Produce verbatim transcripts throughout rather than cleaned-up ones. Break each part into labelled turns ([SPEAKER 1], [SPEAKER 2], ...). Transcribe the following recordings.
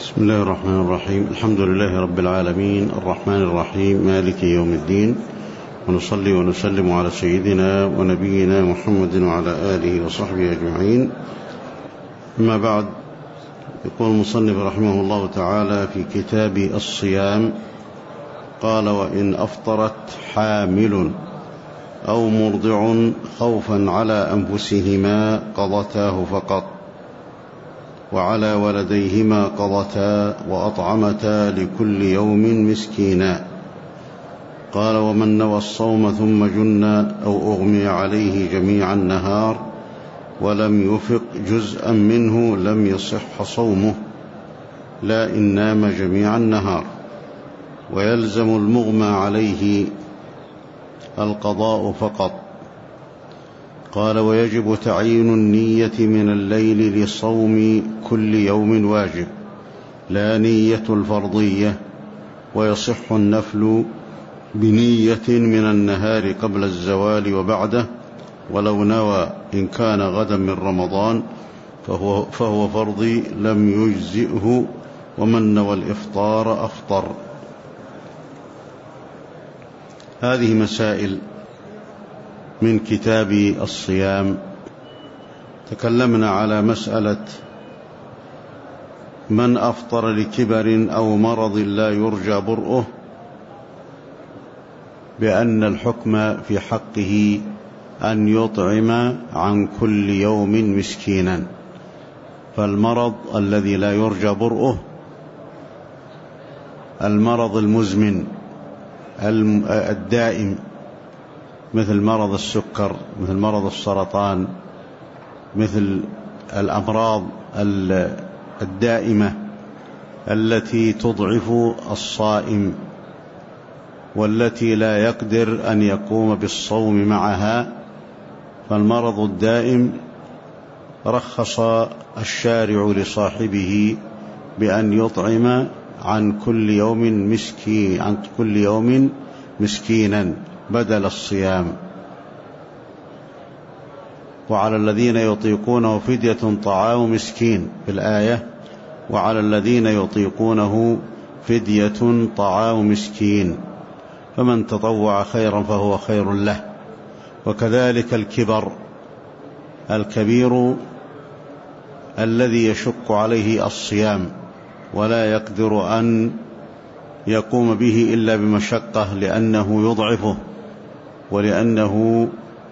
[SPEAKER 1] بسم الله الرحمن الرحيم. الحمد لله رب العالمين الرحمن الرحيم مالك يوم الدين، ونصلي ونسلم على سيدنا ونبينا محمد وعلى آله وصحبه أجمعين. أما بعد، يقول المصنف رحمه الله تعالى في كتاب الصيام: قال: وإن أفطرت حامل أو مرضع خوفا على أنفسهما قضتاه فقط، وعلى ولديهما قضتا وأطعمتا لكل يوم مسكينا. قال: ومن نوى الصوم ثم جن أو أغمي عليه جميع النهار ولم يفق جزءا منه لم يصح صومه، لا إن نام جميع النهار، ويلزم المغمى عليه القضاء فقط. قال: ويجب تعيين النية من الليل لصوم كل يوم واجب، لا نية الفرضية، ويصح النفل بنية من النهار قبل الزوال وبعده، ولو نوى إن كان غدا من رمضان فهو, فهو فرضي لم يجزئه، ومن نوى الإفطار أفطر. هذه مسائل من كتاب الصيام. تكلمنا على مسألة من أفطر لكبر أو مرض لا يرجى برؤه، بأن الحكم في حقه أن يطعم عن كل يوم مسكينا. فالمرض الذي لا يرجى برؤه المرض المزمن الدائم، مثل مرض السكر، مثل مرض السرطان، مثل الأمراض الدائمة التي تضعف الصائم والتي لا يقدر أن يقوم بالصوم معها. فالمرض الدائم رخص الشارع لصاحبه بأن يطعم عن كل يوم مسكين عن كل يوم مسكينا بدل الصيام. وعلى الذين يطيقونه فدية طعام مسكين في الآية، وعلى الذين يطيقونه فدية طعام مسكين، فمن تطوع خيرا فهو خير له. وكذلك الكبر، الكبير الذي يشق عليه الصيام ولا يقدر أن يقوم به إلا بمشقة، لأنه يضعفه ولأنه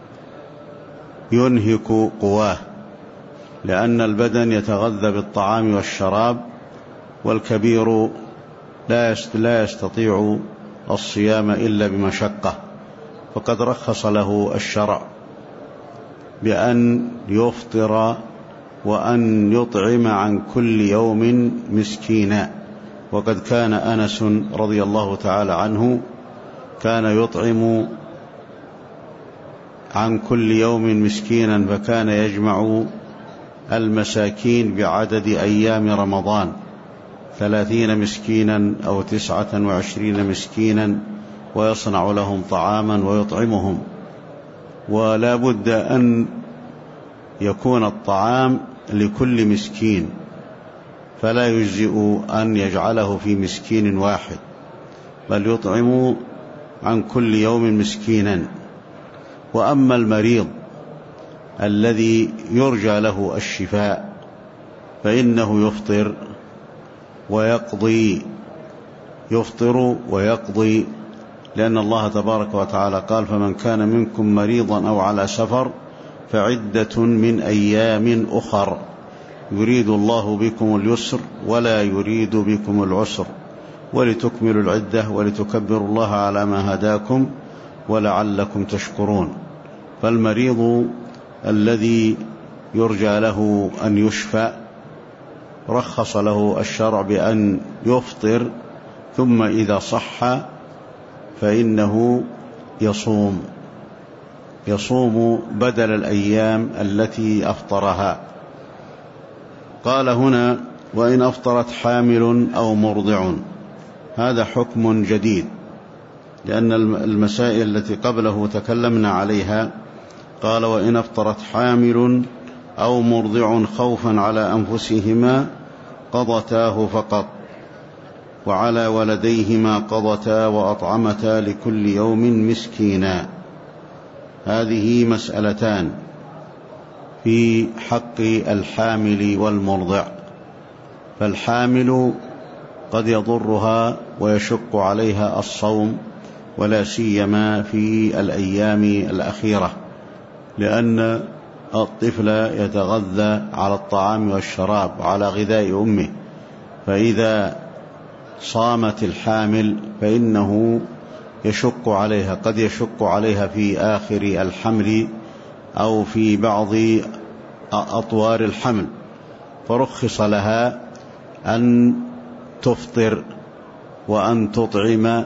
[SPEAKER 1] ينهك قواه، لأن البدن يتغذى بالطعام والشراب، والكبير لا يستطيع الصيام إلا بمشقة. فقد رخص له الشرع بأن يفطر وأن يطعم عن كل يوم مسكينا. وقد كان أنس رضي الله تعالى عنه كان يطعم عن كل يوم مسكينا، فكان يجمع المساكين بعدد أيام رمضان، ثلاثين مسكينا أو تسعة وعشرين مسكينا، ويصنع لهم طعاما ويطعمهم. ولا بد أن يكون الطعام لكل مسكين، فلا يجزئ أن يجعله في مسكين واحد، بل يطعم عن كل يوم مسكينا. وأما المريض الذي يرجى له الشفاء فإنه يفطر ويقضي يفطر ويقضي لأن الله تبارك وتعالى قال: فمن كان منكم مريضا أو على سفر فعدة من أيام أخر يريد الله بكم اليسر ولا يريد بكم العسر ولتكملوا العدة ولتكبروا الله على ما هداكم ولعلكم تشكرون. فالمريض الذي يرجى له أن يشفى رخص له الشرع بأن يفطر، ثم إذا صح فإنه يصوم يصوم بدل الأيام التي أفطرها. قال هنا: وإن أفطرت حامل أو مرضع. هذا حكم جديد، لأن المسائل التي قبله تكلمنا عليها. قال: وإن أفطرت حامل أو مرضع خوفا على أنفسهما قضتاه فقط، وعلى ولديهما قضتا وأطعمتا لكل يوم مسكينا. هذه مسألتان في حق الحامل والمرضع. فالحامل قد يضرها ويشق عليها الصوم، ولا سيما في الأيام الأخيرة، لأن الطفل يتغذى على الطعام والشراب على غذاء أمه، فإذا صامت الحامل فإنه يشق عليها، قد يشق عليها في آخر الحمل أو في بعض أطوار الحمل، فرخص لها أن تفطر وأن تطعم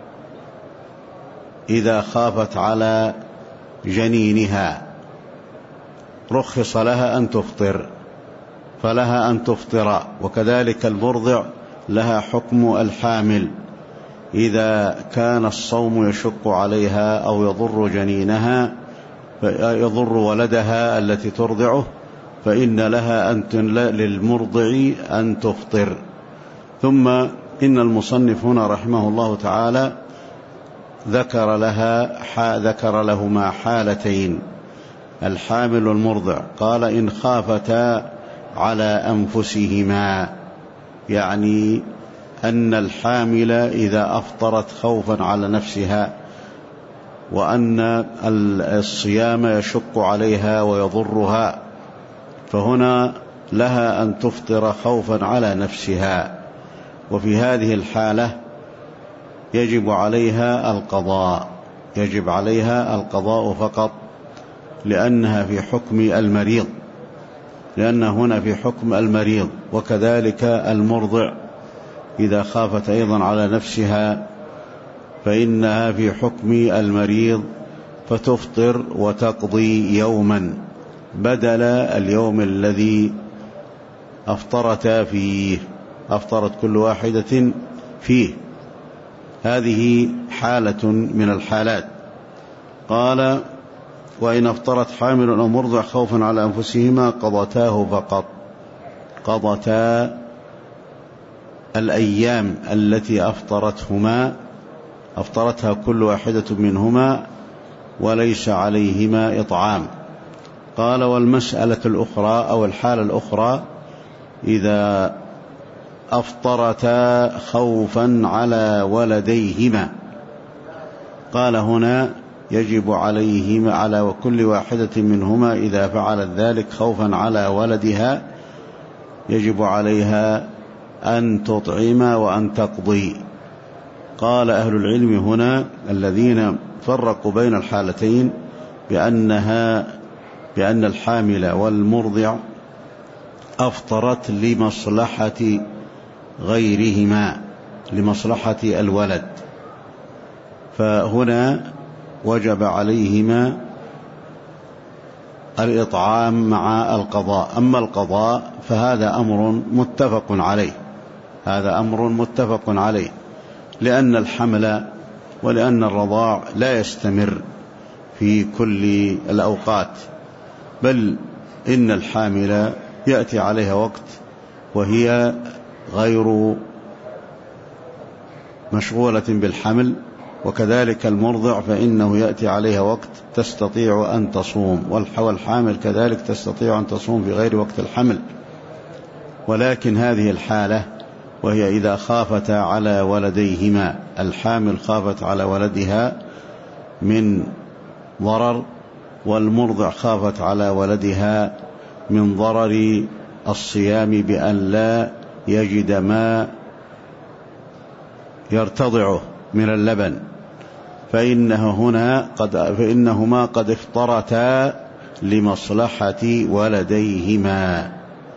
[SPEAKER 1] إذا خافت على جنينها، رخص لها أن تفطر، فلها أن تفطر. وكذلك المرضع لها حكم الحامل، إذا كان الصوم يشق عليها أو يضر جنينها، يضر ولدها التي ترضعه، فإن لها أن للمرضع أن تفطر. ثم إن المصنف هنا رحمه الله تعالى ذكر لها ذكر لهما حالتين، الحامل والمرضع. قال: إن خافتا على أنفسهما، يعني أن الحامل إذا أفطرت خوفا على نفسها، وأن الصيام يشق عليها ويضرها، فهنا لها أن تفطر خوفا على نفسها. وفي هذه الحالة يجب عليها القضاء، يجب عليها القضاء فقط، لأنها في حكم المريض، لأن هنا في حكم المريض. وكذلك المرضع إذا خافت أيضا على نفسها فإنها في حكم المريض، فتفطر وتقضي يوما بدل اليوم الذي أفطرتا فيه، أفطرت كل واحدة فيه. هذه حالة من الحالات. قال: وإن أفطرت حامل أو مرضع خوفا على أنفسهما قضتاه فقط، قضتا الأيام التي أفطرتهما، أفطرتها كل واحدة منهما، وليس عليهما إطعام. قال: والمسألة الأخرى أو الحالة الأخرى إذا أفطرتا خوفا على ولديهما. قال هنا: يجب عليهما على كل واحدة منهما إذا فعلت ذلك خوفا على ولدها، يجب عليها أن تطعم وأن تقضي. قال أهل العلم هنا الذين فرقوا بين الحالتين بأنها بأن الحامل والمرضع أفطرت لمصلحة غيرهما، لمصلحة الولد، فهنا وجب عليهما الإطعام مع القضاء. أما القضاء فهذا أمر متفق عليه، هذا أمر متفق عليه، لأن الحمل ولأن الرضاع لا يستمر في كل الأوقات، بل إن الحامل يأتي عليها وقت وهي غير مشغولة بالحمل، وكذلك المرضع فإنه يأتي عليها وقت تستطيع أن تصوم، والحامل كذلك تستطيع أن تصوم في غير وقت الحمل. ولكن هذه الحالة وهي إذا خافت على ولديهما، الحامل خافت على ولدها من ضرر، والمرضع خافت على ولدها من ضرر الصيام بأن لا يجد ما يرتضعه من اللبن، فإنه هنا قد فإنهما قد افطرتا لمصلحة ولديهما.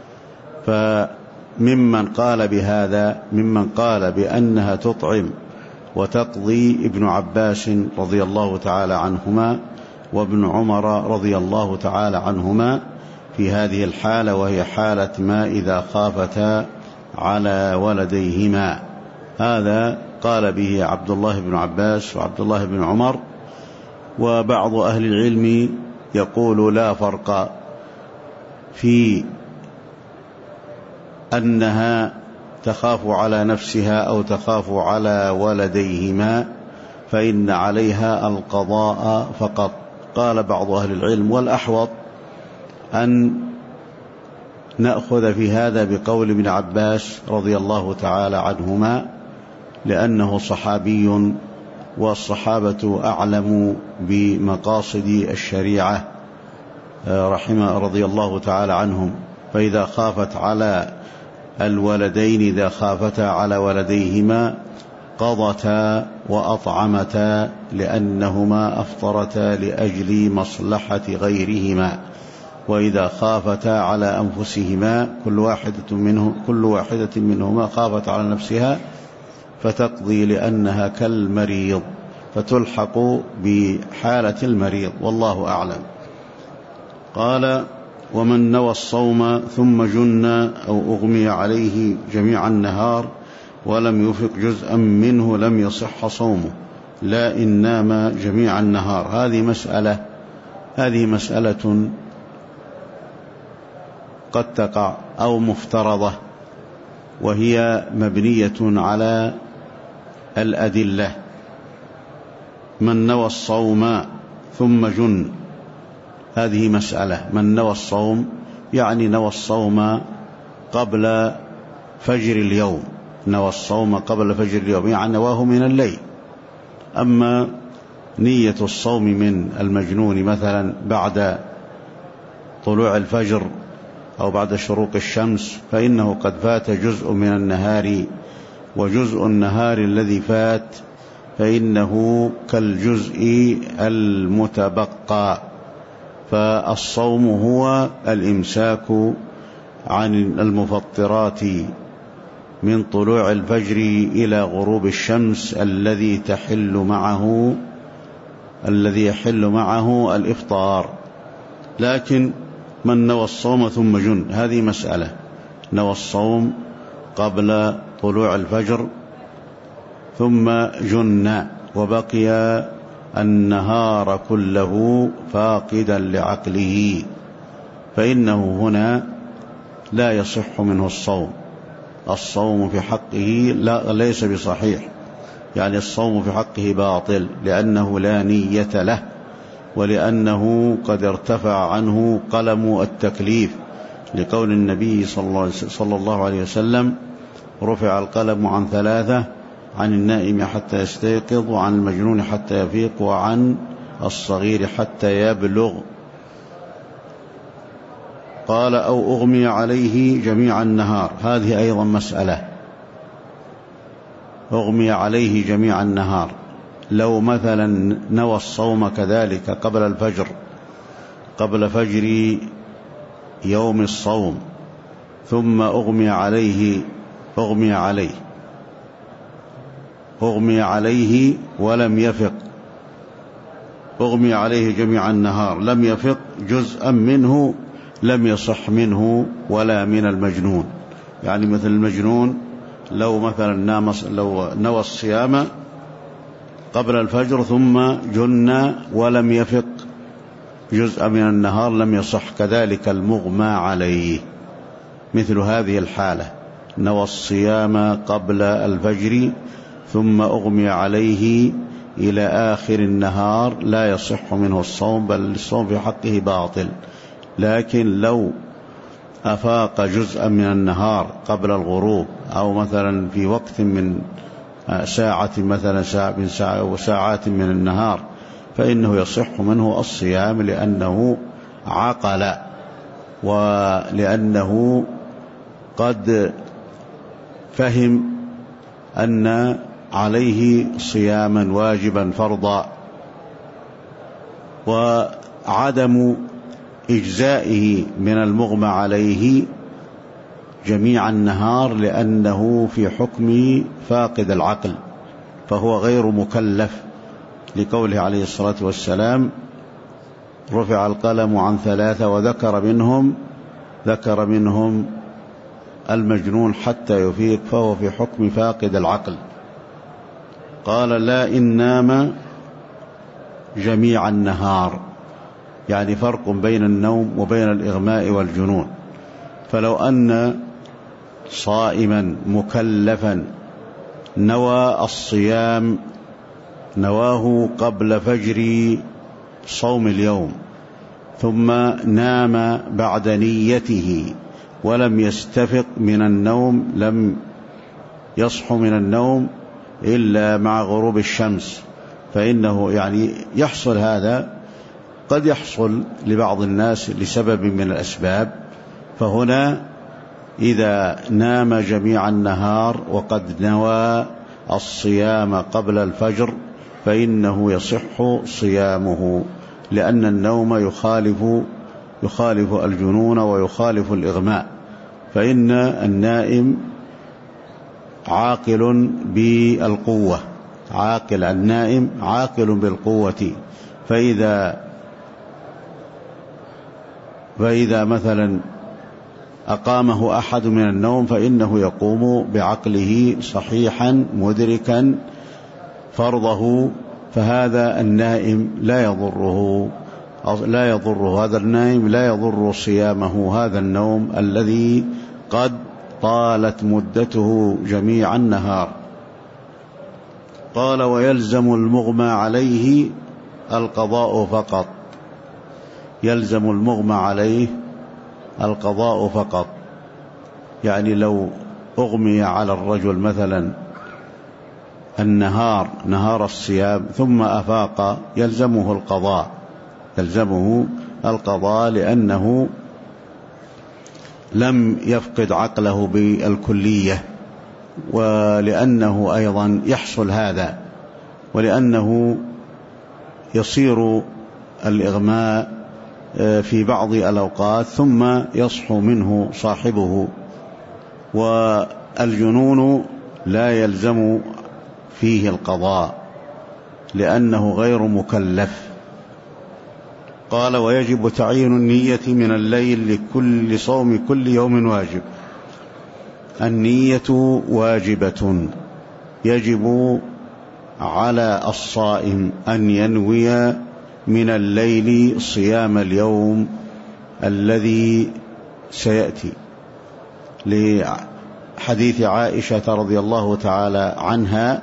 [SPEAKER 1] فممن قال بهذا ممن قال بأنها تطعم وتقضي ابن عباس رضي الله تعالى عنهما وابن عمر رضي الله تعالى عنهما في هذه الحالة، وهي حالة ما إذا خافتا على ولديهما. هذا قال به عبد الله بن عباس وعبد الله بن عمر، وبعض أهل العلم يقول لا فرق في أنها تخاف على نفسها أو تخاف على ولديهما فإن عليها القضاء فقط. قال بعض أهل العلم والأحوط أن نأخذ في هذا بقول ابن عباس رضي الله تعالى عنهما، لأنه صحابي والصحابة أعلم بمقاصد الشريعة رحمه رضي الله تعالى عنهم. فإذا خافت على الولدين إذا خافتا على ولديهما قضتا وأطعمتا لأنهما أفطرتا لأجل مصلحة غيرهما، وإذا خافتا على أنفسهما كل واحدة منه كل واحدة منهما خافت على نفسها فتقضي لأنها كالمريض فتلحق بحالة المريض، والله أعلم. قال: ومن نوى الصوم ثم جن أو أغمي عليه جميع النهار ولم يفق جزءا منه لم يصح صومه، لا إن نام جميع النهار. هذه مسألة هذه مسألة قد تقع أو مفترضة، وهي مبنية على الأدلة. من نوى الصوم ثم جن، هذه مسألة. من نوى الصوم يعني نوى الصوم قبل فجر اليوم، نوى الصوم قبل فجر اليوم يعني نواه من الليل. أما نية الصوم من المجنون مثلا بعد طلوع الفجر أو بعد شروق الشمس فإنه قد فات جزء من النهار، وجزء النهار الذي فات فإنه كالجزء المتبقى. فالصوم هو الإمساك عن المفطرات من طلوع الفجر إلى غروب الشمس الذي تحل معه الذي يحل معه الإفطار. لكن من نوى الصوم ثم جن، هذه مسألة. نوى الصوم قبل طلوع الفجر ثم جن وبقي النهار كله فاقدا لعقله، فإنه هنا لا يصح منه الصوم. الصوم في حقه لا ليس بصحيح، يعني الصوم في حقه باطل، لأنه لا نية له، ولأنه قد ارتفع عنه قلم التكليف، لقول النبي صلى الله عليه وسلم: رفع القلم عن ثلاثة: عن النائم حتى يستيقظ، وعن المجنون حتى يفيق، وعن الصغير حتى يبلغ. قال: أو أغمي عليه جميع النهار، هذه أيضا مسألة. أغمي عليه جميع النهار، لو مثلا نوى الصوم كذلك قبل الفجر قبل فجر يوم الصوم ثم أغمي عليه أغمي عليه أغمي عليه ولم يفق، أغمي عليه جميع النهار لم يفق جزءا منه لم يصح منه ولا من المجنون. يعني مثل المجنون لو مثلا نام لو نوى الصيام قبل الفجر ثم جن ولم يفق جزء من النهار لم يصح. كذلك المغمى عليه مثل هذه الحالة، نوى الصيام قبل الفجر ثم أغمي عليه إلى آخر النهار لا يصح منه الصوم، بل الصوم في حقه باطل. لكن لو أفاق جزءا من النهار قبل الغروب أو مثلا في وقت من ساعة مثلا ساعة من ساعة وساعات من النهار فإنه يصح منه الصيام، لأنه عقل ولأنه قد فهم أن عليه صياما واجبا فرضا. وعدم إجزائه من المغمى عليه جميع النهار لأنه في حكم فاقد العقل، فهو غير مكلف، لقوله عليه الصلاة والسلام: رفع القلم عن ثلاثة وذكر منهم ذكر منهم المجنون حتى يفيق، فهو في حكم فاقد العقل. قال: لا إن نام جميع النهار، يعني فرق بين النوم وبين الإغماء والجنون. فلو أن صائما مكلفا نوى الصيام نواه قبل فجر صوم اليوم، ثم نام بعد نيته ولم يستفق من النوم، لم يصح من النوم إلا مع غروب الشمس، فإنه يعني يحصل هذا، قد يحصل لبعض الناس لسبب من الأسباب. فهنا إذا نام جميع النهار وقد نوى الصيام قبل الفجر فإنه يصح صيامه، لأن النوم يخالف يخالف الجنون ويخالف الإغماء، فإن النائم عاقل بالقوة، عاقل النائم عاقل بالقوة، فإذا فإذا مثلا أقامه أحد من النوم فإنه يقوم بعقله صحيحا مدركا فرضه، فهذا النائم لا يضره لا يضره هذا النائم لا يضر صيامه هذا النوم الذي قد طالت مدته جميع النهار. قال: ويلزم المغمى عليه القضاء فقط. يلزم المغمى عليه القضاء فقط، يعني لو أغمي على الرجل مثلا النهار نهار الصيام ثم أفاق يلزمه القضاء يلزمه القضاء لأنه لم يفقد عقله بالكلية، ولأنه أيضا يحصل هذا، ولأنه يصير الإغماء في بعض الأوقات ثم يصحو منه صاحبه، والجنون لا يلزم فيه القضاء لأنه غير مكلف. قال: ويجب تعيين النية من الليل لكل صوم كل يوم واجب. النية واجبة، يجب على الصائم أن ينوي من الليل صيام اليوم الذي سيأتي، لحديث عائشة رضي الله تعالى عنها: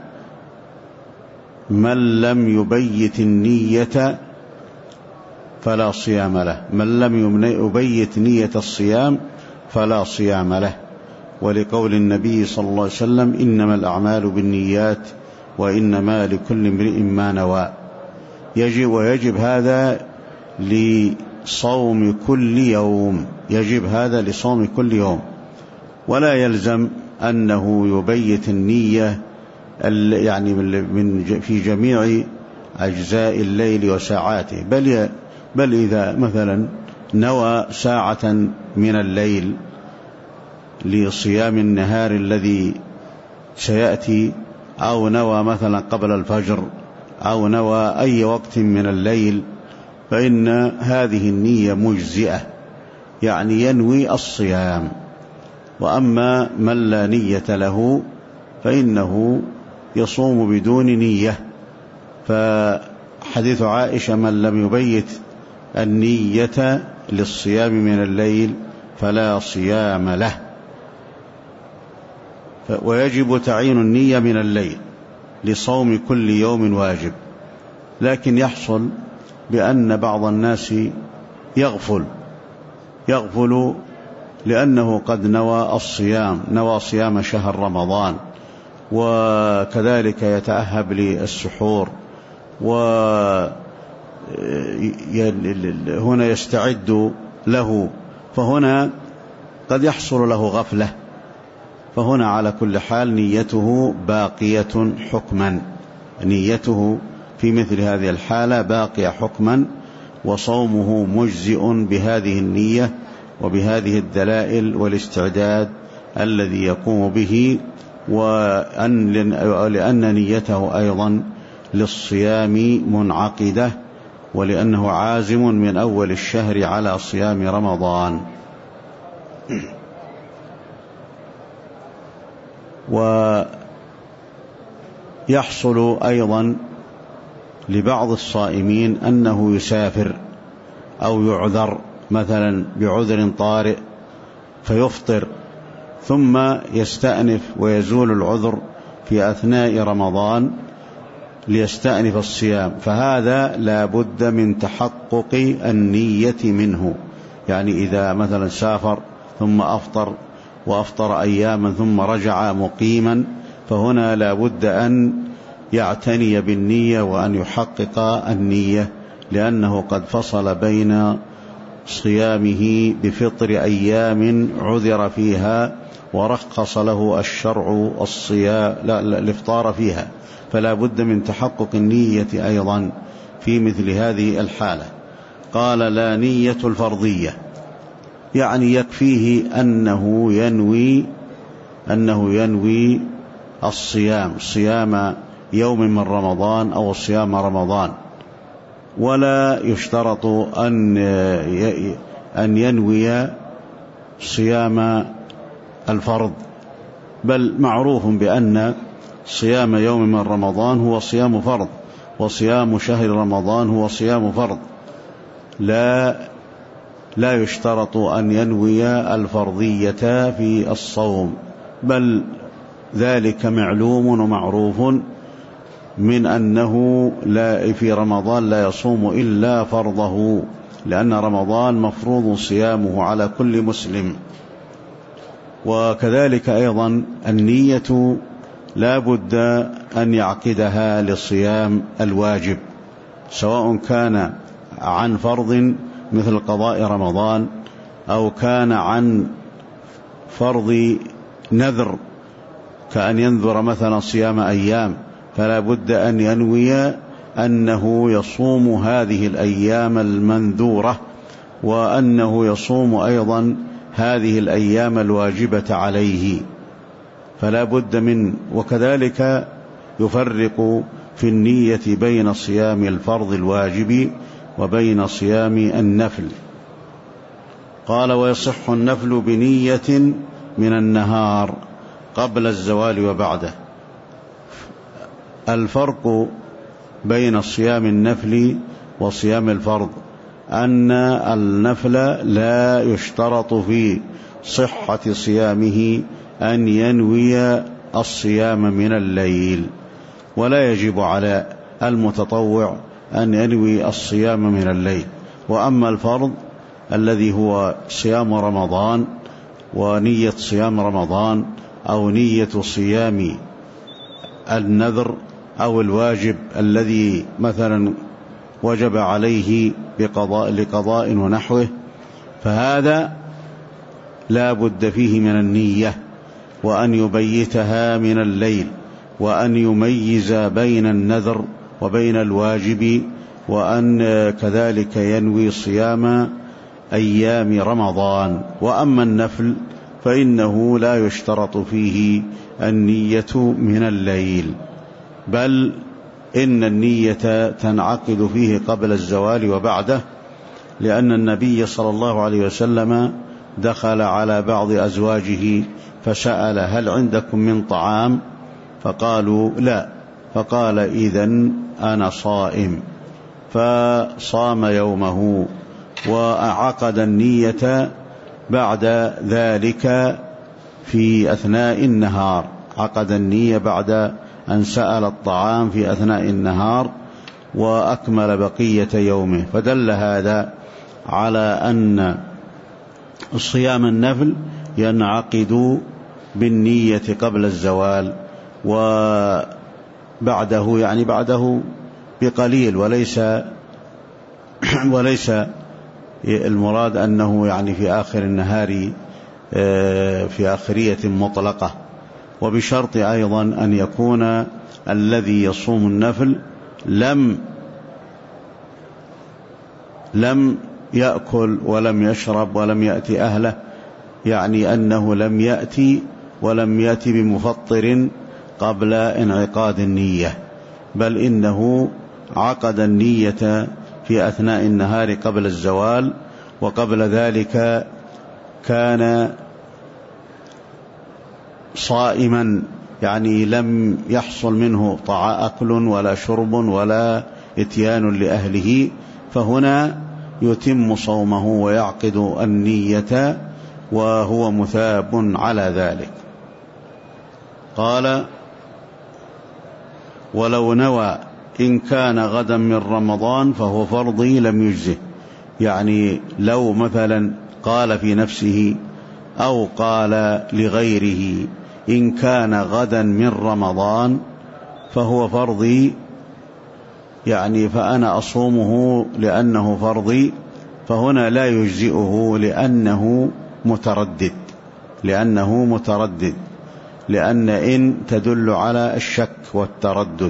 [SPEAKER 1] من لم يبيت النية فلا صيام له، من لم يبيت نية الصيام فلا صيام له. ولقول النبي صلى الله عليه وسلم: إنما الأعمال بالنيات وإنما لكل امرئ ما نوى. يجب ويجب هذا لصوم كل يوم، يجب هذا لصوم كل يوم، ولا يلزم أنه يبيت النية يعني من في جميع أجزاء الليل وساعاته، بل بل إذا مثلا نوى ساعة من الليل لصيام النهار الذي سيأتي، أو نوى مثلا قبل الفجر، أو نوى أي وقت من الليل، فإن هذه النية مجزئة، يعني ينوي الصيام. وأما من لا نية له فإنه يصوم بدون نية. فحديث عائشة: من لم يبيت النية للصيام من الليل فلا صيام له. ويجب تعيين النية من الليل لصوم كل يوم واجب، لكن يحصل بأن بعض الناس يغفل يغفل لأنه قد نوى الصيام نوى صيام شهر رمضان، وكذلك يتأهب للسحور، وهنا يستعد له، فهنا قد يحصل له غفلة، فهنا على كل حال نيته باقية حكما، نيته في مثل هذه الحالة باقية حكما، وصومه مجزئ بهذه النية وبهذه الدلائل والاستعداد الذي يقوم به، وأن لأن نيته أيضا للصيام منعقدة، ولأنه عازم من أول الشهر على صيام رمضان. ويحصل أيضا لبعض الصائمين أنه يسافر أو يعذر مثلا بعذر طارئ فيفطر، ثم يستأنف ويزول العذر في أثناء رمضان ليستأنف الصيام، فهذا لا بد من تحقق النية منه. يعني إذا مثلا سافر ثم أفطر وأفطر أياما ثم رجع مقيما، فهنا لا بد أن يعتني بالنية وأن يحقق النية، لأنه قد فصل بين صيامه بفطر أيام عذر فيها ورخص له الشرع الصيام لا الإفطار فيها، فلا بد من تحقق النية أيضا في مثل هذه الحالة. قال لا نية الفرضية، يعني يكفيه أنه ينوي أنه ينوي الصيام صيام يوم من رمضان أو صيام رمضان، ولا يشترط أن أن ينوي صيام الفرض، بل معروف بأن صيام يوم من رمضان هو صيام فرض، وصيام شهر رمضان هو صيام فرض، لا لا يشترط أن ينوي الفرضية في الصوم، بل ذلك معلوم ومعروف من أنه لا في رمضان لا يصوم إلا فرضه، لأن رمضان مفروض صيامه على كل مسلم. وكذلك أيضا النية لا بد أن يعقدها لصيام الواجب، سواء كان عن فرض مثل قضاء رمضان أو كان عن فرض نذر كأن ينذر مثلا صيام أيام، فلا بد أن ينوي أنه يصوم هذه الأيام المنذورة، وأنه يصوم أيضا هذه الأيام الواجبة عليه، فلا بد من. وكذلك يفرق في النية بين صيام الفرض الواجب وبين صيام النفل. قال ويصح النفل بنية من النهار قبل الزوال وبعده. الفرق بين صيام النفل وصيام الفرض أن النفل لا يشترط في صحة صيامه أن ينوي الصيام من الليل، ولا يجب على المتطوع أن ينوي الصيام من الليل. وأما الفرض الذي هو صيام رمضان ونية صيام رمضان أو نية صيام النذر أو الواجب الذي مثلا وجب عليه بقضاء لقضاء ونحوه، فهذا لا بد فيه من النية، وأن يبيتها من الليل، وأن يميز بين النذر وبين الواجب، وأن كذلك ينوي صيام أيام رمضان. وأما النفل فإنه لا يشترط فيه النية من الليل، بل إن النية تنعقد فيه قبل الزوال وبعده، لأن النبي صلى الله عليه وسلم دخل على بعض أزواجه فسأل هل عندكم من طعام؟ فقالوا لا، فقال إذن أنا صائم، فصام يومه وعقد النية بعد ذلك في أثناء النهار، عقد النية بعد أن سأل الطعام في أثناء النهار وأكمل بقية يومه. فدل هذا على أن صيام النفل ينعقد بالنية قبل الزوال وبعده، يعني بعده بقليل، وليس وليس المراد أنه يعني في آخر النهار في آخرية مطلقة. وبشرط أيضا أن يكون الذي يصوم النفل لم لم يأكل ولم يشرب ولم يأتي أهله، يعني أنه لم يأتي ولم يأتي بمفطر قبل انعقاد النية، بل إنه عقد النية في أثناء النهار قبل الزوال، وقبل ذلك كان صائما، يعني لم يحصل منه طعام أكل ولا شرب ولا إتيان لأهله، فهنا يتم صومه ويعقد النية وهو مثاب على ذلك. قال: ولو نوى إن كان غدا من رمضان فهو فرضي لم يجزه. يعني لو مثلا قال في نفسه أو قال لغيره إن كان غدا من رمضان فهو فرضي، يعني فأنا أصومه لأنه فرضي، فهنا لا يجزئه لأنه متردد لأنه متردد لأن إن تدل على الشك والتردد،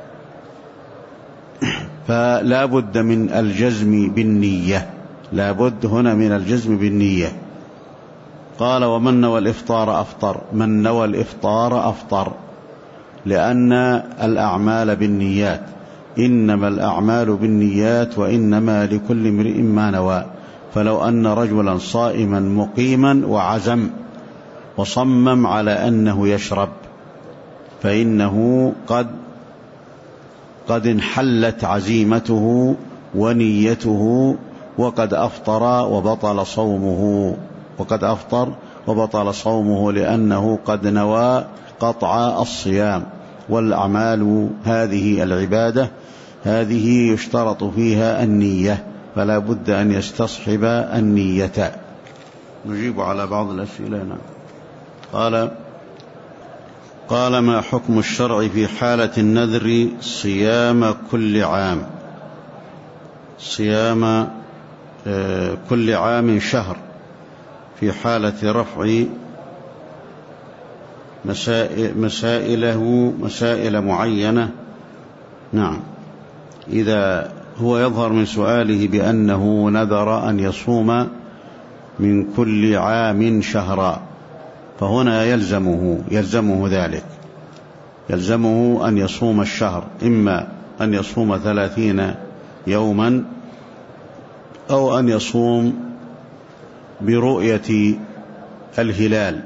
[SPEAKER 1] فلا بد من الجزم بالنية لا بد هنا من الجزم بالنية. قال: ومن نوى الإفطار أفطر. من نوى الإفطار أفطر، لأن الأعمال بالنيات، إنما الأعمال بالنيات وإنما لكل امرئ ما نوى. فلو أن رجلا صائما مقيما وعزم وصمم على أنه يشرب فإنه قد قد انحلت عزيمته ونيته وقد أفطر وبطل صومه وقد أفطر وبطل صومه لأنه قد نوى قطع الصيام. والأعمال هذه العبادة هذه يشترط فيها النية، فلا بد أن يستصحب النية. نجيب على بعض الأسئلة. قال قال ما حكم الشرع في حالة النذر صيام كل عام صيام كل عام شهر في حالة رفع مسائل مسائله مسائل معينة؟ نعم، إذا هو يظهر من سؤاله بأنه نذر أن يصوم من كل عام شهرا، فهنا يلزمه يلزمه ذلك يلزمه أن يصوم الشهر، إما أن يصوم ثلاثين يوما أو أن يصوم برؤية الهلال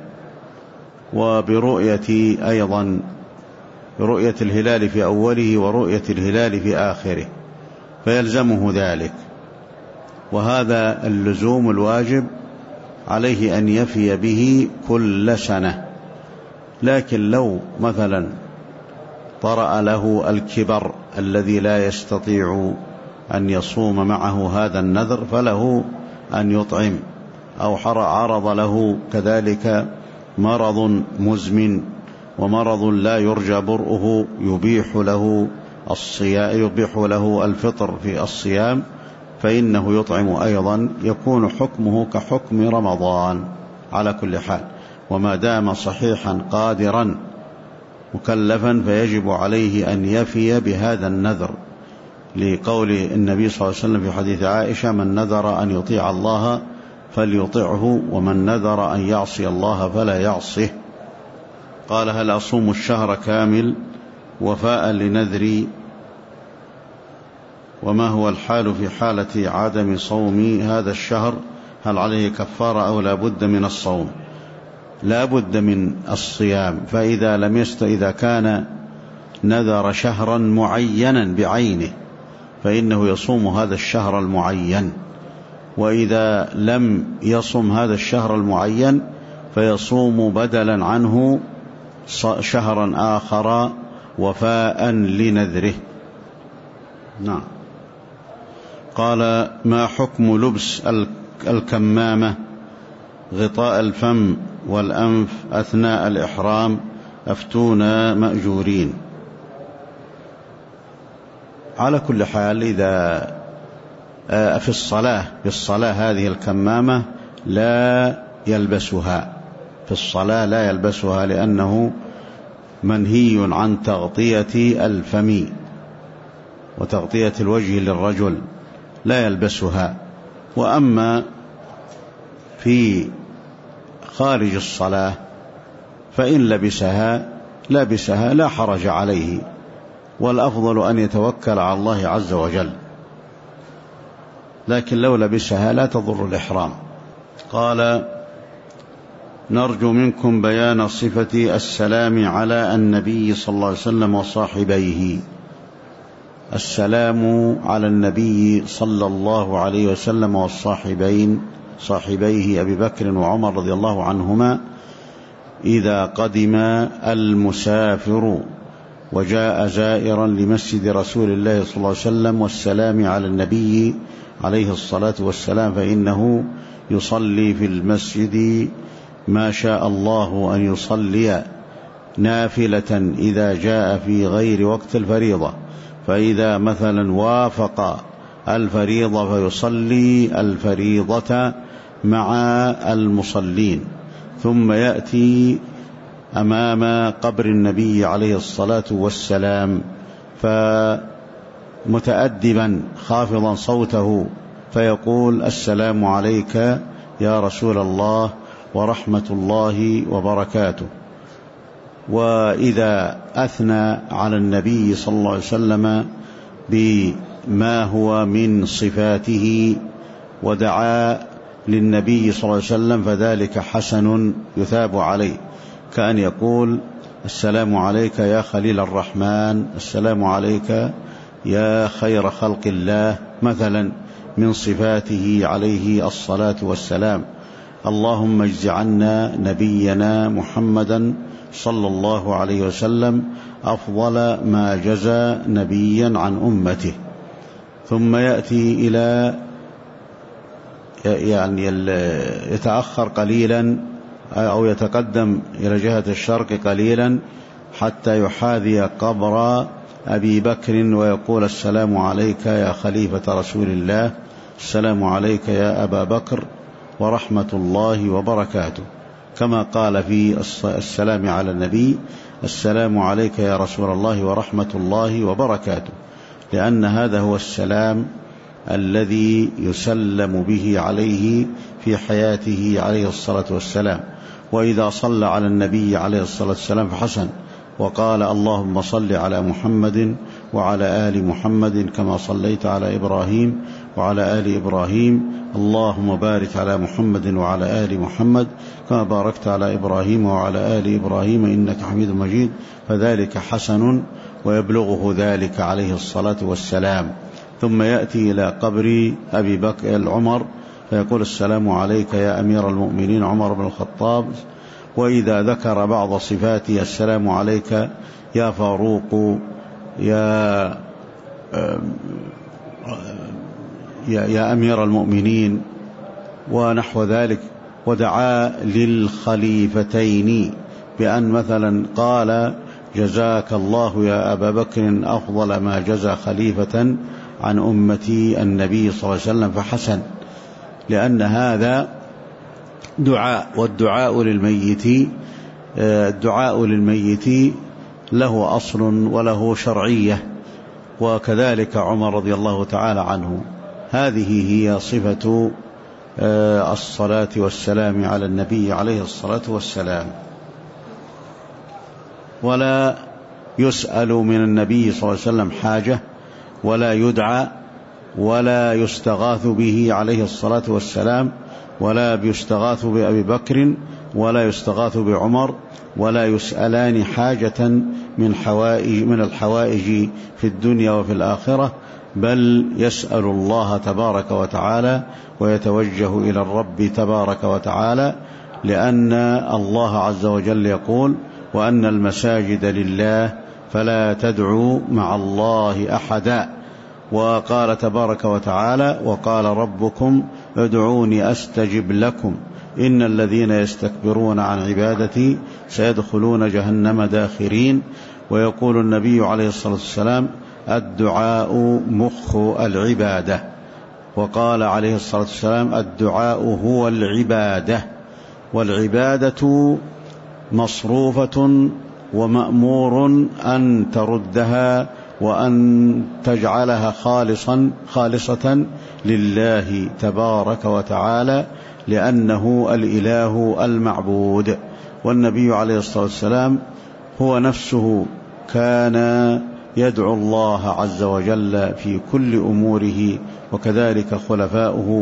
[SPEAKER 1] وبرؤية أيضا برؤية الهلال في أوله ورؤية الهلال في آخره، فيلزمه ذلك. وهذا اللزوم الواجب عليه أن يفي به كل سنة. لكن لو مثلا طرأ له الكبر الذي لا يستطيع أن يصوم معه هذا النذر فله أن يطعم، أو عرض له كذلك مرض مزمن ومرض لا يرجى برؤه يبيح له الصيام يبيح له الفطر في الصيام، فإنه يطعم أيضا، يكون حكمه كحكم رمضان على كل حال. وما دام صحيحا قادرا مكلفا فيجب عليه أن يفي بهذا النذر، لقول النبي صلى الله عليه وسلم في حديث عائشة: من نذر أن يطيع الله فليطعه ومن نذر أن يعصي الله فلا يعصه. قال: هل أصوم الشهر كامل وفاء لنذري؟ وما هو الحال في حالة عدم صوم هذا الشهر؟ هل عليه كفارة أو لا بد من الصوم؟ لا بد من الصيام. فإذا لم يست إذا كان نذر شهرا معينا بعينه فإنه يصوم هذا الشهر المعين، وإذا لم يصم هذا الشهر المعين فيصوم بدلا عنه شهرا آخر وفاء لنذره. نعم. قال: ما حكم لبس الكمامة غطاء الفم والأنف أثناء الإحرام؟ أفتونا مأجورين. على كل حال إذا في الصلاة في الصلاة هذه الكمامة لا يلبسها في الصلاة لا يلبسها لأنه منهي عن تغطية الفم وتغطية الوجه للرجل، لا يلبسها. وأما في خارج الصلاة فإن لبسها لبسها لا حرج عليه، والأفضل أن يتوكل على الله عز وجل، لكن لو لبسها لا تضر الإحرام. قال: نرجو منكم بيان صفة السلام على النبي صلى الله عليه وسلم وصاحبيه. السلام على النبي صلى الله عليه وسلم والصاحبين صاحبيه أبي بكر وعمر رضي الله عنهما: إذا قدم المسافر وجاء زائرا لمسجد رسول الله صلى الله عليه وسلم والسلام على النبي عليه الصلاة والسلام فإنه يصلي في المسجد ما شاء الله أن يصلي نافلة إذا جاء في غير وقت الفريضة، فإذا مثلا وافق الفريضة فيصلي الفريضة مع المصلين، ثم يأتي أمام قبر النبي عليه الصلاة والسلام فمتأدبا خافضا صوته فيقول: السلام عليك يا رسول الله ورحمة الله وبركاته. وإذا أثنى على النبي صلى الله عليه وسلم بما هو من صفاته ودعا للنبي صلى الله عليه وسلم فذلك حسن يثاب عليه، كأن يقول: السلام عليك يا خليل الرحمن، السلام عليك يا خير خلق الله، مثلا من صفاته عليه الصلاة والسلام. اللهم اجز عنا نبينا محمدا صلى الله عليه وسلم أفضل ما جزى نبيا عن أمته. ثم يأتي إلى يعني يتأخر قليلا أو يتقدم إلى جهة الشرق قليلا حتى يحاذي قبر أبي بكر ويقول: السلام عليك يا خليفة رسول الله، السلام عليك يا أبا بكر ورحمة الله وبركاته، كما قال في السلام على النبي: السلام عليك يا رسول الله ورحمة الله وبركاته، لأن هذا هو السلام الذي يسلم به عليه في حياته عليه الصلاة والسلام. وإذا صلى على النبي عليه الصلاة والسلام فحسن، وقال: اللهم صل على محمد وعلى آل محمد كما صليت على إبراهيم وعلى آل إبراهيم، اللهم بارك على محمد وعلى آل محمد كما باركت على إبراهيم وعلى آل إبراهيم إنك حميد مجيد، فذلك حسن ويبلغه ذلك عليه الصلاة والسلام. ثم يأتي إلى قبر أبي بكر العمر فيقول: السلام عليك يا أمير المؤمنين عمر بن الخطاب. وإذا ذكر بعض صفاته: السلام عليك يا فاروق يا يا, يا أمير المؤمنين ونحو ذلك، ودعا للخليفتين بأن مثلا قال: جزاك الله يا أبا بكر أفضل ما جزى خليفة عن أمتي النبي صلى الله عليه وسلم، فحسن، لأن هذا دعاء، والدعاء للميت الدعاء للميت له أصل وله شرعية، وكذلك عمر رضي الله تعالى عنه. هذه هي صفة الصلاة والسلام على النبي عليه الصلاة والسلام. ولا يسأل من النبي صلى الله عليه وسلم حاجة، ولا يدعى، ولا يستغاث به عليه الصلاة والسلام، ولا يستغاث بأبي بكر، ولا يستغاث بعمر، ولا يسألان حاجة من حوائج من الحوائج في الدنيا وفي الآخرة، بل يسأل الله تبارك وتعالى ويتوجه إلى الرب تبارك وتعالى، لأن الله عز وجل يقول: وأن المساجد لله فلا تدعوا مع الله أحدا. وقال تبارك وتعالى: وقال ربكم ادعوني أستجب لكم إن الذين يستكبرون عن عبادتي سيدخلون جهنم داخرين. ويقول النبي عليه الصلاة والسلام: الدعاء مخ العبادة. وقال عليه الصلاة والسلام: الدعاء هو العبادة، والعبادة مصروفة ومأمور أن تردها وأن تجعلها خالصا خالصة لله تبارك وتعالى، لأنه الإله المعبود. والنبي عليه الصلاة والسلام هو نفسه كان يدعو الله عز وجل في كل أموره، وكذلك خلفاؤه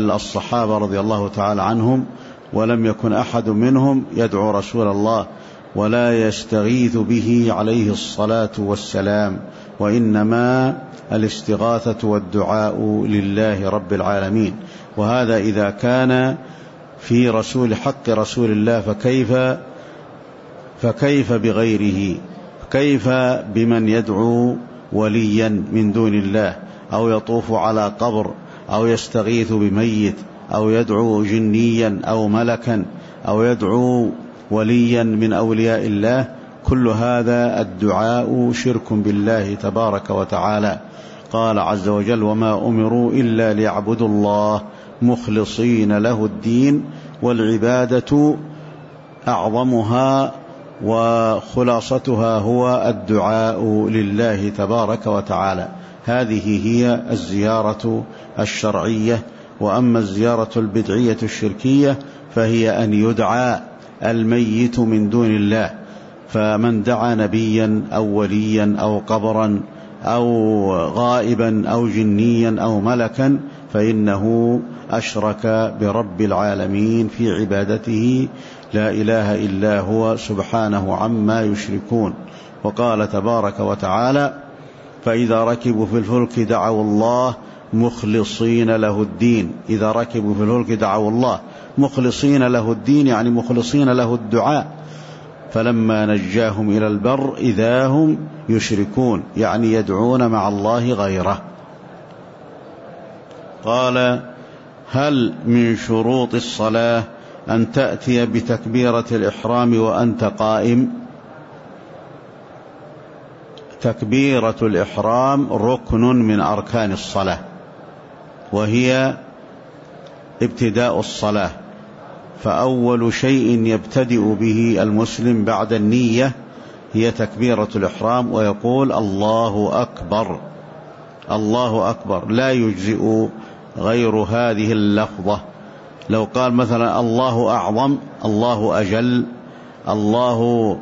[SPEAKER 1] والصحابة رضي الله تعالى عنهم، ولم يكن أحد منهم يدعو رسول الله ولا يستغيث به عليه الصلاة والسلام، وإنما الاستغاثة والدعاء لله رب العالمين. وهذا إذا كان في رسول حق رسول الله، فكيف فكيف بغيره؟ كيف بمن يدعو وليا من دون الله، أو يطوف على قبر، أو يستغيث بميت، أو يدعو جنيا أو ملكا، أو يدعو وليا من أولياء الله؟ كل هذا الدعاء شرك بالله تبارك وتعالى. قال عز وجل: وما أمروا إلا ليعبدوا الله مخلصين له الدين. والعبادة أعظمها وخلاصتها هو الدعاء لله تبارك وتعالى. هذه هي الزيارة الشرعية. وأما الزيارة البدعية الشركية فهي أن يدعى الميت من دون الله، فمن دعا نبيا أو وليا أو قبرا أو غائبا أو جنيا أو ملكا فإنه أشرك برب العالمين في عبادته، لا إله إلا هو سبحانه عما يشركون. وقال تبارك وتعالى: فإذا ركبوا في الفلك دعوا الله مخلصين له الدين. إذا ركبوا في الفلك دعوا الله مخلصين له الدين، يعني مخلصين له الدعاء. فلما نجاهم إلى البر إذا هم يشركون، يعني يدعون مع الله غيره. قال: هل من شروط الصلاة أن تأتي بتكبيرة الإحرام وأنت قائم؟ تكبيرة الإحرام ركن من أركان الصلاة، وهي ابتداء الصلاة، فأول شيء يبتدئ به المسلم بعد النية هي تكبيرة الإحرام، ويقول: الله أكبر الله أكبر. لا يجزئ غير هذه اللفظة. لو قال مثلا: الله أعظم، الله أجل، الله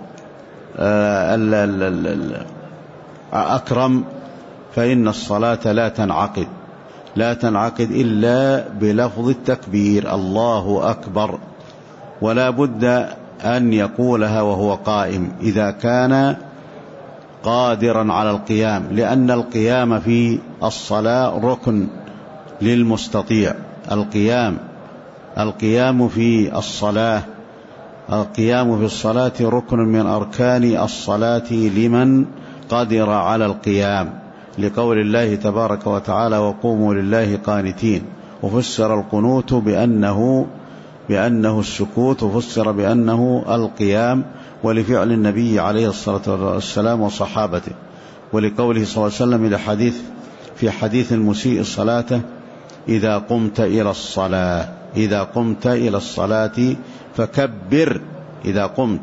[SPEAKER 1] أكرم، فإن الصلاة لا تنعقد لا تنعقد إلا بلفظ التكبير: الله أكبر. ولا بد أن يقولها وهو قائم إذا كان قادرا على القيام، لأن القيام في الصلاة ركن للمستطيع. القيام القيام في الصلاة القيام في الصلاة ركن من أركان الصلاة لمن قدر على القيام، لقول الله تبارك وتعالى: وقوموا لله قانتين. وفسر القنوت بأنه بأنه السكوت، وفسر بأنه القيام، ولفعل النبي عليه الصلاة والسلام وصحابته، ولقوله صلى الله عليه وسلم إلى حديث في حديث المسيء الصلاة: إذا قمت إلى الصلاة إذا قمت إلى الصلاة فكبر إذا قمت.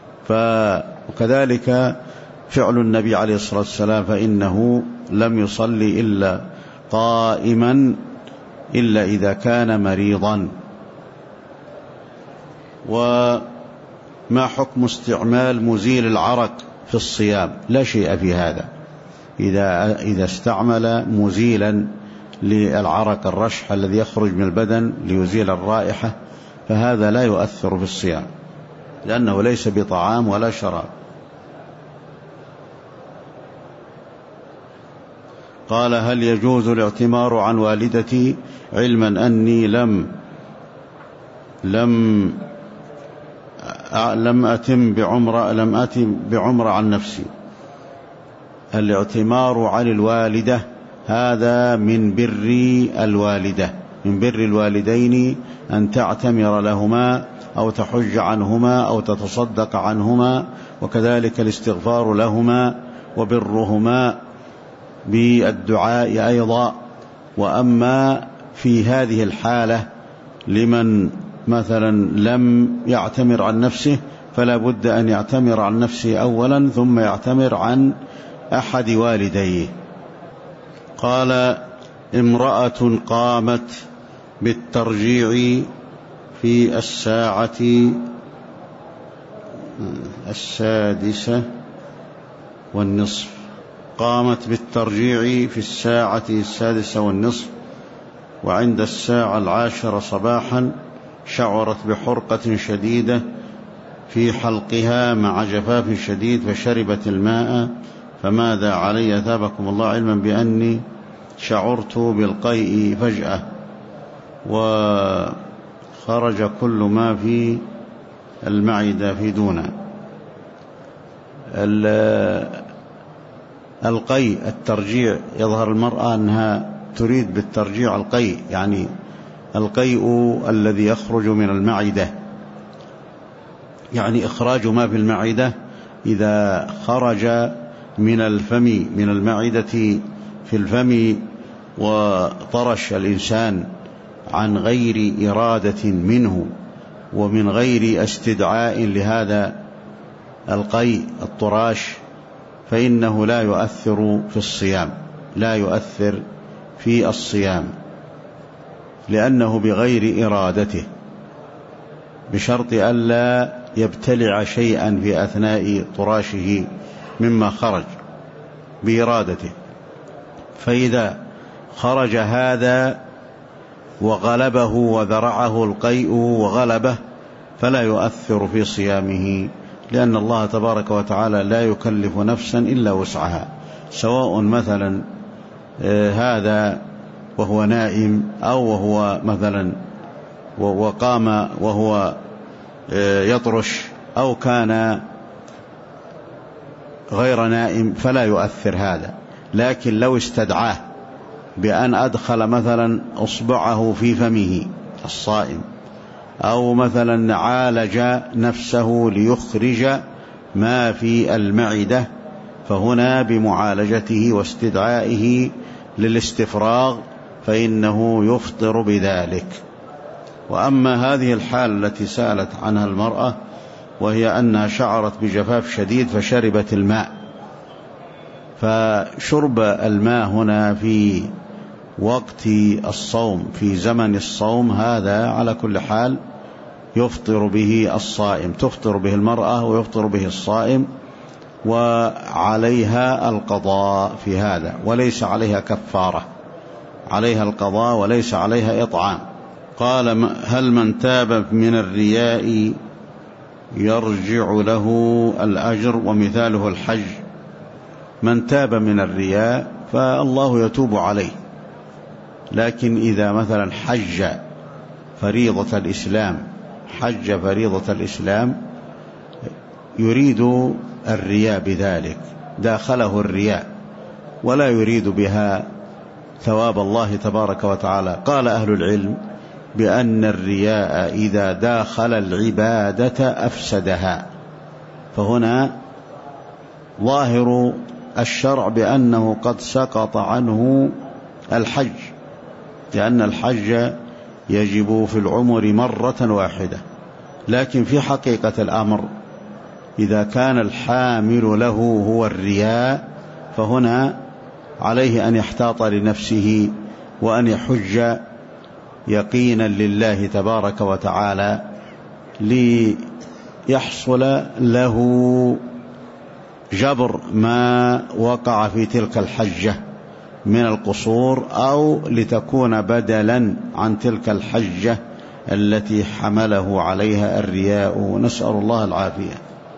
[SPEAKER 1] وكذلك فعل النبي عليه الصلاة والسلام، فإنه لم يصلي إلا قائما إلا إذا كان مريضا. وما حكم استعمال مزيل العرق في الصيام؟ لا شيء في هذا. إذا, إذا استعمل مزيلا للعرق، الرشح الذي يخرج من البدن ليزيل الرائحة، فهذا لا يؤثر في الصيام، لأنه ليس بطعام ولا شراب. قال: هل يجوز الاعتمار عن والدتي علما أني لم لم لم أتم بعمرة لم أتم بعمرة عن نفسي؟ الاعتمار عن الوالدة هذا من بر الوالدة من بر الوالدين أن تعتمر لهما أو تحج عنهما أو تتصدق عنهما، وكذلك الاستغفار لهما وبرهما بالدعاء أيضا. وأما في هذه الحالة لمن مثلا لم يعتمر عن نفسه، فلا بد أن يعتمر عن نفسه أولا ثم يعتمر عن أحد والديه. قال: امرأة قامت بالترجيع في الساعة السادسة والنصف قامت بالترجيع في الساعة السادسة والنصف وعند الساعة العاشرة صباحا شعرت بحرقة شديدة في حلقها مع جفاف شديد فشربت الماء، فماذا علي أثابكم الله، علما بأني شعرت بالقيء فجأة وخرج كل ما في المعدة في دونه. القيء الترجيع، يظهر المرأة أنها تريد بالترجيع القيء، يعني القيء الذي يخرج من المعدة، يعني إخراج ما في المعدة إذا خرج من الفم، من المعدة في الفم، وطرش الإنسان عن غير إرادة منه ومن غير استدعاء لهذا القيء الطراش، فإنه لا يؤثر في الصيام، لا يؤثر في الصيام لأنه بغير إرادته، بشرط ألا يبتلع شيئا في أثناء طراشه مما خرج بإرادته. فإذا خرج هذا وغلبه وذرعه القيء وغلبه فلا يؤثر في صيامه، لأن الله تبارك وتعالى لا يكلف نفسا إلا وسعها، سواء مثلا هذا وهو نائم أو وهو مثلا وقام وهو يطرش أو كان غير نائم فلا يؤثر هذا. لكن لو استدعاه بأن أدخل مثلا أصبعه في فمه الصائم، أو مثلا عالج نفسه ليخرج ما في المعدة، فهنا بمعالجته واستدعائه للاستفراغ فإنه يفطر بذلك. وأما هذه الحالة التي سألت عنها المرأة، وهي أنها شعرت بجفاف شديد فشربت الماء، فشرب الماء هنا في وقت الصوم في زمن الصوم هذا على كل حال يفطر به الصائم، تفطر به المرأة ويفطر به الصائم، وعليها القضاء في هذا، وليس عليها كفارة، عليها القضاء وليس عليها إطعام. قال: هل من تاب من الرياء يرجع له الأجر؟ ومثاله الحج. من تاب من الرياء فالله يتوب عليه، لكن إذا مثلا حج فريضة الإسلام حج فريضة الإسلام يريد الرياء بذلك، داخله الرياء ولا يريد بها ثواب الله تبارك وتعالى. قال أهل العلم بأن الرياء إذا داخل العبادة أفسدها، فهنا ظاهر الشرع بأنه قد سقط عنه الحج، لأن الحج يجب في العمر مرة واحدة. لكن في حقيقة الأمر إذا كان الحامل له هو الرياء فهنا عليه أن يحتاط لنفسه وأن يحج يقينا لله تبارك وتعالى ليحصل له جبر ما وقع في تلك الحجة من القصور، أو لتكون بدلا عن تلك الحجة التي حمله عليها الرياء، نسأل الله العافية.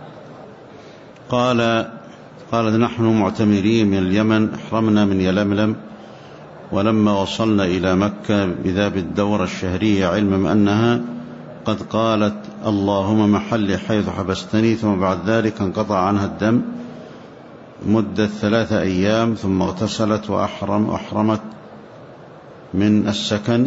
[SPEAKER 1] قال قال نحن معتمرين من اليمن، احرمنا من يلملم، ولما وصلنا إلى مكة بذاب الدورة الشهرية، علما أنها قد قالت اللهم محلي حيث حبستني، ثم بعد ذلك انقطع عنها الدم مدة ثلاثة أيام، ثم اغتسلت وأحرم أحرمت من السكن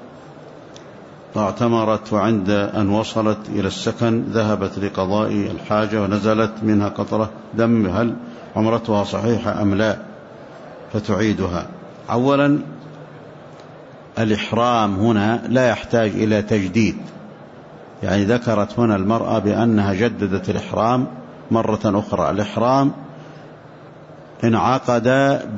[SPEAKER 1] واعتمرت، وعند أن وصلت إلى السكن ذهبت لقضاء الحاجة ونزلت منها قطرة دم، هل عمرتها صحيحة أم لا؟ فتعيدها. أولا الإحرام هنا لا يحتاج إلى تجديد، يعني ذكرت هنا المرأة بأنها جددت الإحرام مرة أخرى. الإحرام انعقد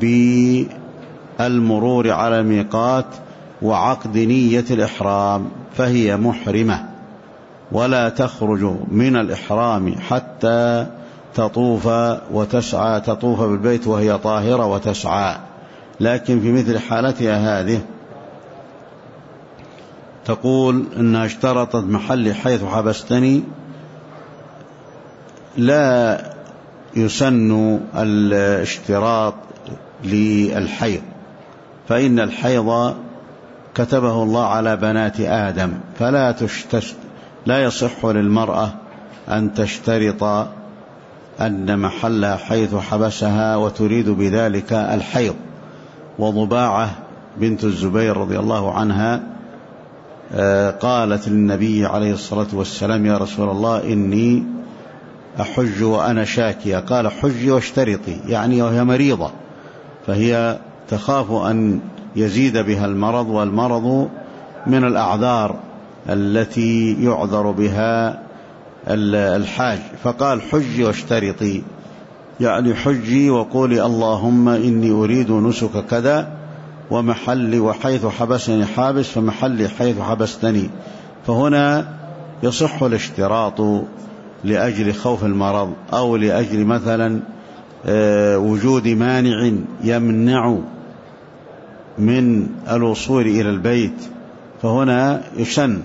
[SPEAKER 1] بالمرور على الميقات وعقد نية الإحرام، فهي محرمة ولا تخرج من الإحرام حتى تطوف وتسعى، تطوف بالبيت وهي طاهرة وتسعى. لكن في مثل حالتها هذه تقول إنها اشترطت محلي حيث حبستني
[SPEAKER 2] لا يسن الاشتراط للحيض، فإن الحيض كتبه الله على بنات آدم، فلا تشتش لا يصح للمرأة أن تشترط أن محلها حيث حبسها وتريد بذلك الحيض. وضباعة بنت الزبير رضي الله عنها قالت للنبي عليه الصلاة والسلام: يا رسول الله إني أحج وأنا شاكية. قال: حجي واشترطي، يعني وهي مريضة، فهي تخاف أن يزيد بها المرض، والمرض من الأعذار التي يعذر بها الحاج. فقال: حجي واشترطي، يعني حجي وقولي اللهم إني أريد نسك كذا ومحلي وحيث حبسني حابس فمحلي حيث حبستني. فهنا يصح الاشتراط لأجل خوف المرض، أو لأجل مثلا وجود مانع يمنع من الوصول إلى البيت، فهنا يسن.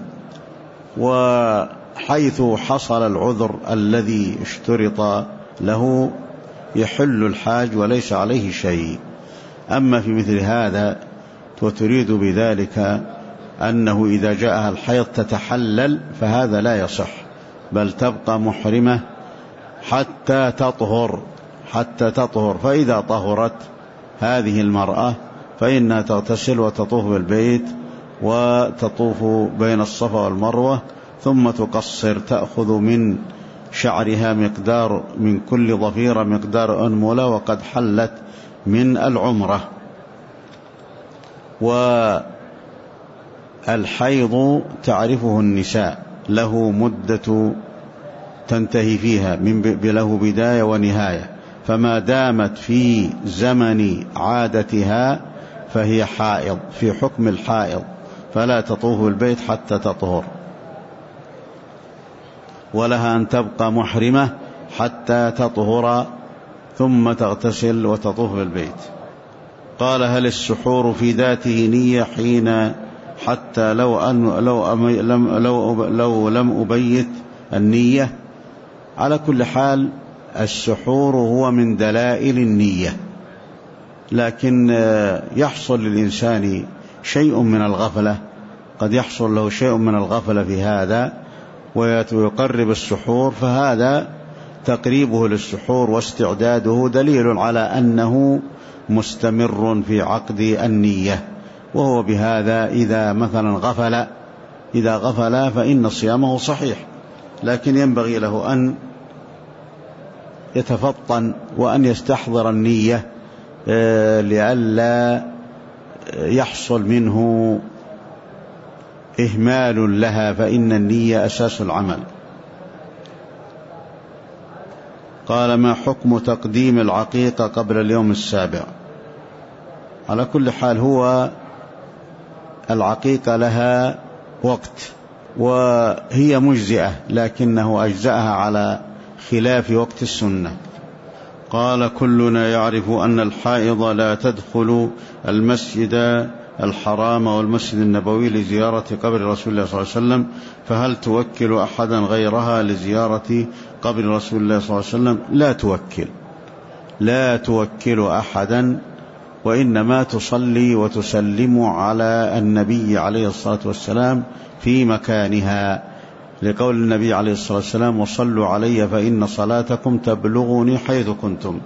[SPEAKER 2] وحيث حصل العذر الذي اشترط له يحل الحاج وليس عليه شيء. أما في مثل هذا وتريد بذلك أنه إذا جاءها الحيض تتحلل، فهذا لا يصح، بل تبقى محرمة حتى تطهر حتى تطهر فإذا طهرت هذه المرأة فإنها تغتسل وتطوف بالبيت وتطوف بين الصفا والمروة، ثم تقصر، تأخذ من شعرها مقدار من كل ضفيرة مقدار أنملة، وقد حلت من العمرة. والحيض تعرفه النساء، له مدة تنتهي فيها، من له بداية ونهاية، فما دامت في زمن عادتها فهي حائض في حكم الحائض، فلا تطوف البيت حتى تطهر، ولها أن تبقى محرمة حتى تطهر ثم تغتسل وتطوف بالبيت. قال: هل السحور في ذاته نية حين حتى لو أن لو لم لو لو لم أبيت النية؟ على كل حال السحور هو من دلائل النية، لكن يحصل للإنسان شيء من الغفلة، قد يحصل له شيء من الغفلة في هذا ويقرب السحور، فهذا تقريبه للسحور واستعداده دليل على أنه مستمر في عقد النية. وهو بهذا إذا مثلا غفل إذا غفل فإن صيامه صحيح، لكن ينبغي له أن يتفطن وأن يستحضر النية لئلا يحصل منه إهمال لها، فإن النية أساس العمل. قال: ما حكم تقديم العقيقة قبل اليوم السابع؟ على كل حال هو العقيقة لها وقت وهي مجزئة، لكنه أجزأها على خلاف وقت السنة. قال: كلنا يعرف أن الحائض لا تدخل المسجد الحرام والمسجد النبوي لزيارة قبر رسول الله صلى الله عليه وسلم، فهل توكل أحدا غيرها لزيارة قبر رسول الله صلى الله عليه وسلم؟ لا توكل لا توكل أحدا، وإنما تصلي وتسلم على النبي عليه الصلاة والسلام في مكانها، لقول النبي عليه الصلاة والسلام: وصلوا علي فإن صلاتكم تبلغني حيث كنتم.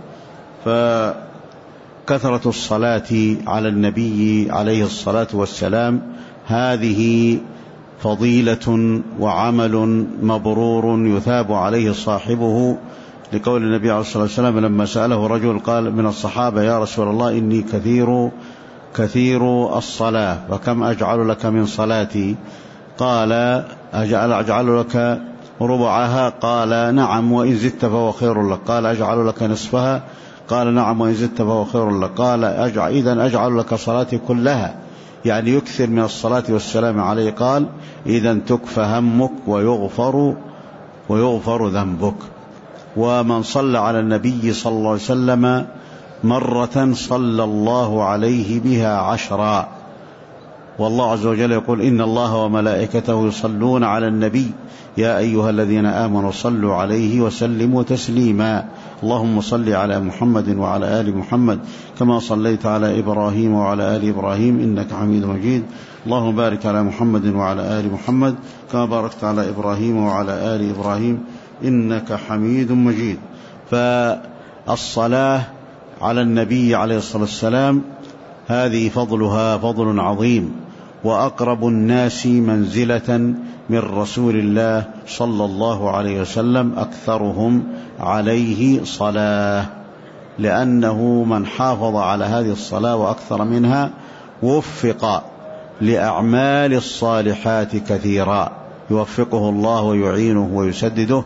[SPEAKER 2] فكثرة الصلاة على النبي عليه الصلاة والسلام هذه فضيلة وعمل مبرور يثاب عليه صاحبه، لقول النبي عليه الصلاة والسلام لما سأله رجل قال من الصحابة: يا رسول الله إني كثير كثير الصلاة، فكم أجعل لك من صلاتي؟ قال: أجعل, أجعل لك ربعها؟ قال: نعم، وإن زدت فهو خير لك. قال: أجعل لك نصفها؟ قال: نعم، وإن زدت فهو خير لك. قال: أجعل إذن أجعل لك صلاتي كلها، يعني يكثر من الصلاة والسلام عليه. قال: إذن تكفى همك ويغفر ويغفر ذنبك. ومن صلى على النبي صلى الله عليه وسلم مرة صلى الله عليه بها عشرا، والله عز وجل يقول إن الله وملائكته يصلون على النبي يا أيها الذين آمنوا صلوا عليه وسلموا تسليما. اللهم صل على محمد وعلى آل محمد كما صليت على إبراهيم وعلى آل إبراهيم إنك حميد مجيد. اللهم بارك على محمد وعلى آل محمد كما باركت على إبراهيم وعلى آل إبراهيم إنك حميد مجيد. فالصلاة على النبي عليه الصلاة والسلام هذه فضلها فضل عظيم، وأقرب الناس منزلة من رسول الله صلى الله عليه وسلم أكثرهم عليه صلاة، لأنه من حافظ على هذه الصلاة وأكثر منها وفق لأعمال الصالحات كثيرا، يوفقه الله ويعينه ويسدده.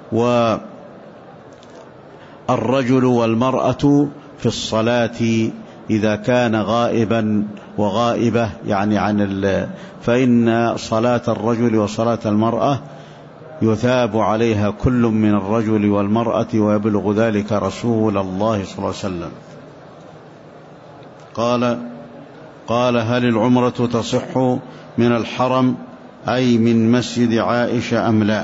[SPEAKER 2] والرجل والمرأة في الصلاة إذا كان غائبا وغائبة يعني عن ال فإن صلاة الرجل وصلاة المرأة يثاب عليها كل من الرجل والمرأة، ويبلغ ذلك رسول الله صلى الله عليه وسلم. قال قال هل العمرة تصح من الحرم أي من مسجد عائشة أم لا؟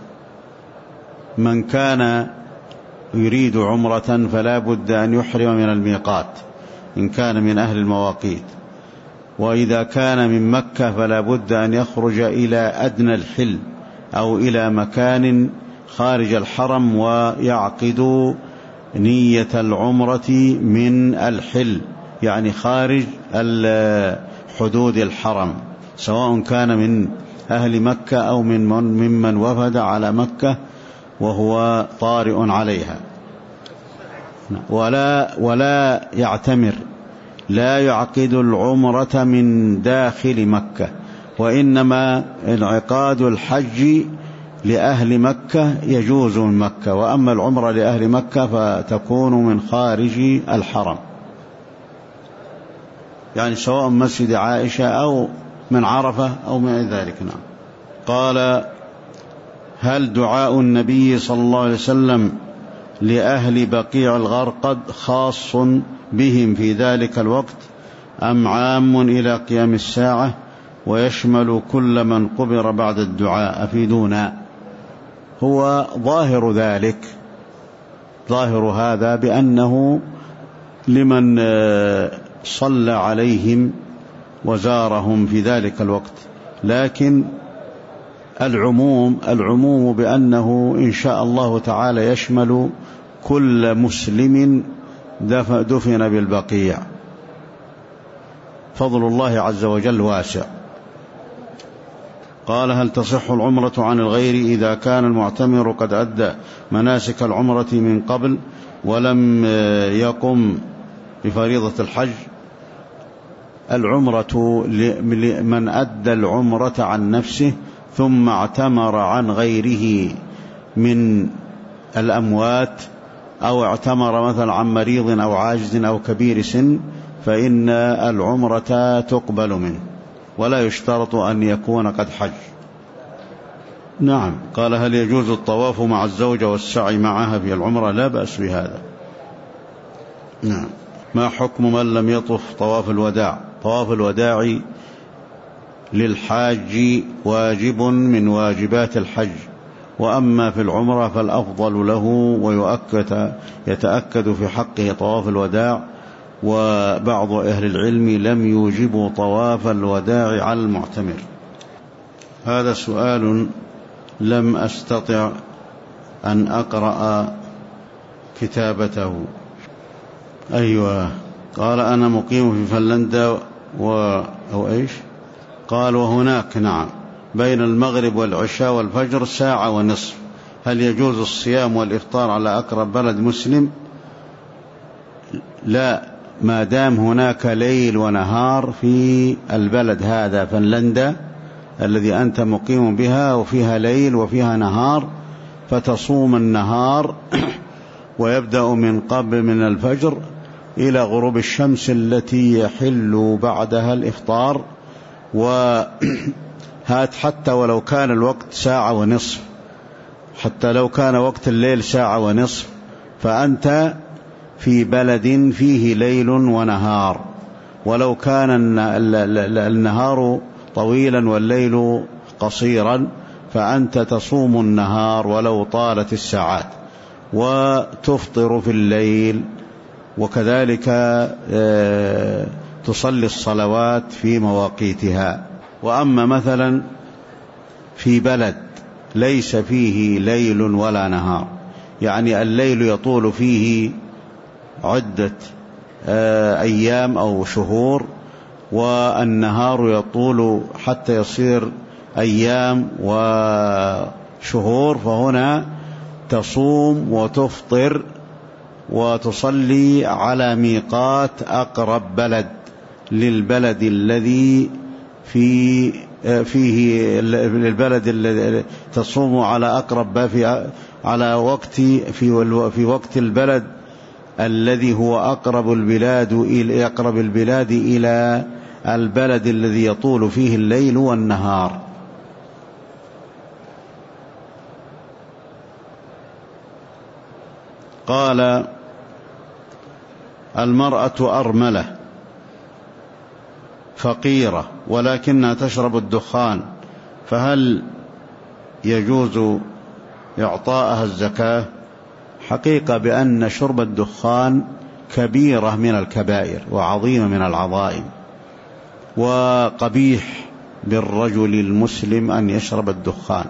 [SPEAKER 2] من كان يريد عمرة فلا بد أن يحرم من الميقات إن كان من أهل المواقيت، وإذا كان من مكة فلا بد أن يخرج إلى أدنى الحل أو إلى مكان خارج الحرم ويعقد نية العمرة من الحل، يعني خارج حدود الحرم، سواء كان من أهل مكة أو من ممن وفد على مكة وهو طارئ عليها. ولا ولا يعتمر، لا يعقد العمرة من داخل مكة، وإنما انعقاد الحج لأهل مكة يجوز من مكة، وأما العمرة لأهل مكة فتكون من خارج الحرم، يعني سواء مسجد عائشة أو من عرفة أو من ذلك. نعم. قال هل دعاء النبي صلى الله عليه وسلم لأهل بقيع الغرقد خاص بهم في ذلك الوقت أم عام إلى قيام الساعة ويشمل كل من قبر بعد الدعاء؟ أفيدونا. هو ظاهر ذلك، ظاهر هذا بأنه لمن صلى عليهم وزارهم في ذلك الوقت، لكن العموم العموم بأنه إن شاء الله تعالى يشمل كل مسلم دفن بالبقيع، فضل الله عز وجل واسع. قال هل تصح العمرة عن الغير إذا كان المعتمر قد أدى مناسك العمرة من قبل ولم يقم بفريضة الحج؟ العمرة لمن أدى العمرة عن نفسه ثم اعتمر عن غيره من الأموات، أو اعتمر مثلا عن مريض أو عاجز أو كبير سن، فإن العمرة تقبل منه ولا يشترط أن يكون قد حج. نعم. قال هل يجوز الطواف مع الزوجة والسعي معها في العمرة؟ لا بأس بهذا. نعم. ما حكم من لم يطف طواف الوداع؟ طواف الوداع للحاج واجب من واجبات الحج، وأما في العمرة فالأفضل له ويؤكد يتأكد في حقه طواف الوداع، وبعض أهل العلم لم يوجبوا طواف الوداع على المعتمر. هذا سؤال لم أستطع أن أقرأ كتابته. أيوة. قال أنا مقيم في فنلندا و... أو إيش قال وهناك نعم بين المغرب والعشاء والفجر ساعة ونصف، هل يجوز الصيام والإفطار على أقرب بلد مسلم؟ لا، ما دام هناك ليل ونهار في البلد هذا فنلندا الذي أنت مقيم بها، وفيها ليل وفيها نهار، فتصوم النهار ويبدأ من قبل من الفجر إلى غروب الشمس التي يحل بعدها الإفطار، وهات حتى ولو كان الوقت ساعة ونصف، حتى لو كان وقت الليل ساعة ونصف، فأنت في بلد فيه ليل ونهار، ولو كان النهار طويلا والليل قصيرا فأنت تصوم النهار ولو طالت الساعات وتفطر في الليل، وكذلك تصلي الصلوات في مواقيتها. وأما مثلا في بلد ليس فيه ليل ولا نهار، يعني الليل يطول فيه عدة أيام أو شهور، والنهار يطول حتى يصير أيام وشهور، فهنا تصوم وتفطر وتصلي على ميقات أقرب بلد للبلد الذي في فيه للبلد الذي تصوم على أقرب في على وقت في في وقت البلد الذي هو أقرب البلاد إلى أقرب البلاد إلى البلد الذي يطول فيه الليل والنهار. قال: المرأة أرملة فقيرة ولكنها تشرب الدخان، فهل يجوز إعطاءها الزكاة؟ حقيقة بأن شرب الدخان كبيرة من الكبائر وعظيمة من العظائم، وقبيح بالرجل المسلم أن يشرب الدخان،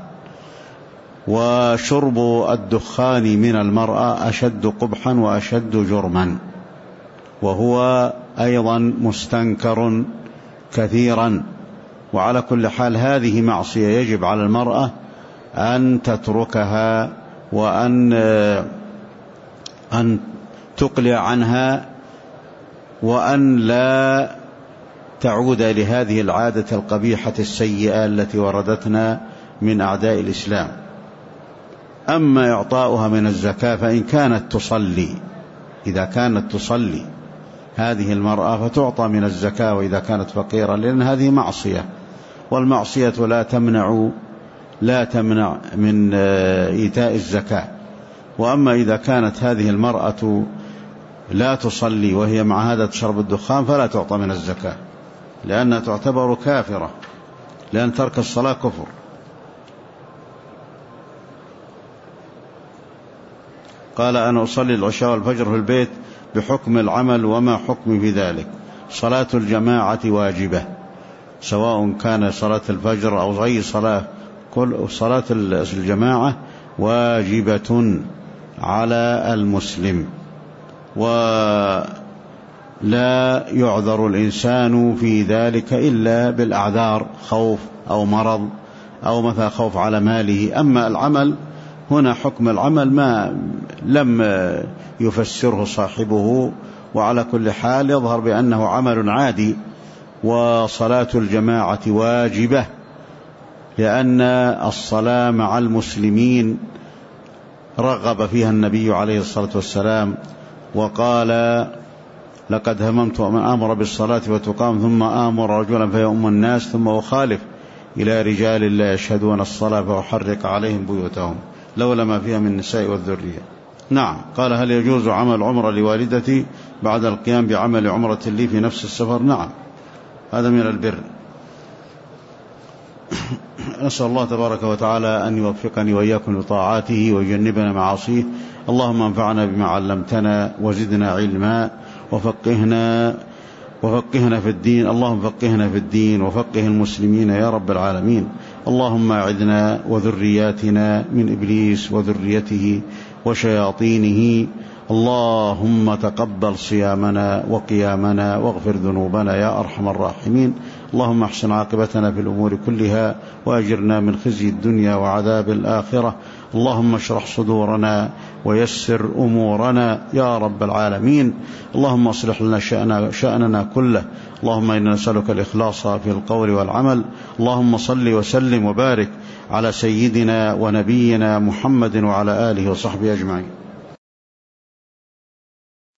[SPEAKER 2] وشرب الدخان من المرأة أشد قبحا وأشد جرما، وهو أيضا مستنكر كثيرا. وعلى كل حال هذه معصية يجب على المرأة أن تتركها وأن أن تقلع عنها، وأن لا تعود لهذه العادة القبيحة السيئة التي وردتنا من أعداء الإسلام. أما إعطاؤها من الزكاة فإن كانت تصلي، إذا كانت تصلي هذه المرأة فتعطى من الزكاة، وإذا كانت فقيرة، لأن هذه معصية، والمعصية لا تمنع لا تمنع من إيتاء الزكاة. وأما إذا كانت هذه المرأة لا تصلي وهي مع هذا تشرب الدخان فلا تعطى من الزكاة، لأنها تعتبر كافرة، لأن ترك الصلاة كفر. قال: أنا أصلي العشاء والفجر في البيت بحكم العمل، وما حكمي في ذلك؟ صلاة الجماعة واجبة، سواء كان صلاة الفجر أو أي صلاة، كل صلاة الجماعة واجبة على المسلم، ولا يعذر الإنسان في ذلك إلا بالأعذار، خوف أو مرض أو مثلا خوف على ماله. أما العمل هنا حكم العمل ما لم يفسره صاحبه، وعلى كل حال يظهر بأنه عمل عادي. وصلاة الجماعة واجبة لأن الصلاة مع المسلمين رغب فيها النبي عليه الصلاة والسلام، وقال: لقد هممت أن آمر بالصلاة وتقام ثم آمر رجلا فيؤم الناس ثم أخالف إلى رجال لا يشهدون الصلاة فأحرق عليهم بيوتهم لولا ما فيها من النساء والذرية. نعم. قال: هل يجوز عمل عمرة لوالدتي بعد القيام بعمل عمرة لي في نفس السفر؟ نعم، هذا من البر. نسأل الله تبارك وتعالى أن يوفقني وإياكم لطاعاته ويجنبنا معاصيه. اللهم انفعنا بما علمتنا وزدنا علما وفقهنا وفقهنا في الدين. اللهم فقهنا في الدين وفقه المسلمين يا رب العالمين. اللهم أعذنا وذرياتنا من إبليس وذريته وشياطينه. اللهم تقبل صيامنا وقيامنا واغفر ذنوبنا يا أرحم الراحمين. اللهم احسن عاقبتنا في الأمور كلها وأجرنا من خزي الدنيا وعذاب الآخرة. اللهم اشرح صدورنا ويسر أمورنا يا رب العالمين. اللهم اصلح لنا شأننا, شأننا كله. اللهم إنا نسألك الإخلاص في القول والعمل. اللهم صل وسلم وبارك على سيدنا ونبينا محمد وعلى آله وصحبه أجمعين.